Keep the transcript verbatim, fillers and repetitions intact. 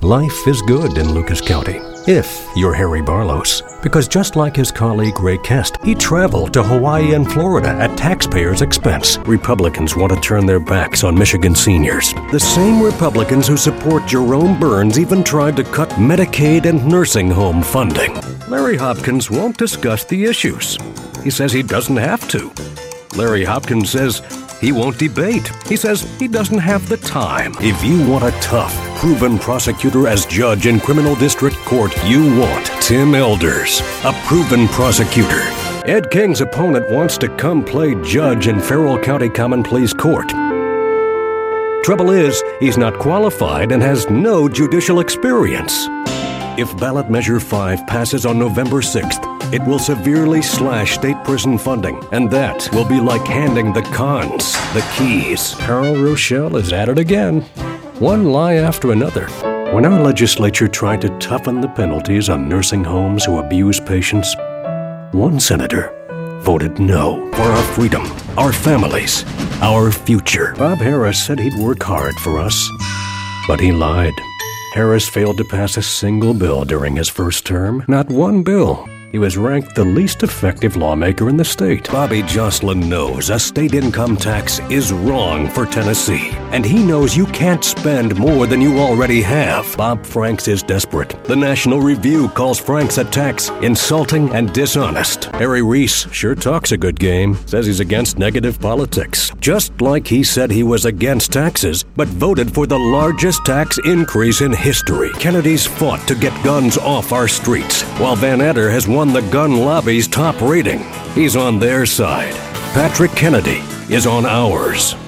Life is good in Lucas County, if you're Harry Barlos. Because just like his colleague Ray Kest, he traveled to Hawaii and Florida at taxpayers' expense. Republicans want to turn their backs on Michigan seniors. The same Republicans who support Jerome Burns even tried to cut Medicaid and nursing home funding. Larry Hopkins won't discuss the issues. He says he doesn't have to. Larry Hopkins says he won't debate. He says he doesn't have the time. If you want a tough, proven prosecutor as judge in criminal district court, you want Tim Elders, a proven prosecutor. Ed King's opponent wants to come play judge in Farrell County Common Pleas Court. Trouble is, he's not qualified and has no judicial experience. If ballot measure five passes on November sixth, it will severely slash state prison funding, and that will be like handing the cons the keys. Carl Rochelle is at it again. One lie after another. When our legislature tried to toughen the penalties on nursing homes who abuse patients, one senator voted no for our freedom, our families, our future. Bob Harris said he'd work hard for us, but he lied. Harris failed to pass a single bill during his first term. Not one bill. He was ranked the least effective lawmaker in the state. Bobby Jocelyn knows a state income tax is wrong for Tennessee, and he knows you can't spend more than you already have. Bob Franks is desperate. The National Review calls Franks' attacks insulting and dishonest. Harry Reese sure talks a good game, says he's against negative politics. Just like he said he was against taxes, but voted for the largest tax increase in history. Kennedy's fought to get guns off our streets, while Van Etter has won the gun lobby's top rating. He's on their side. Patrick Kennedy is on ours.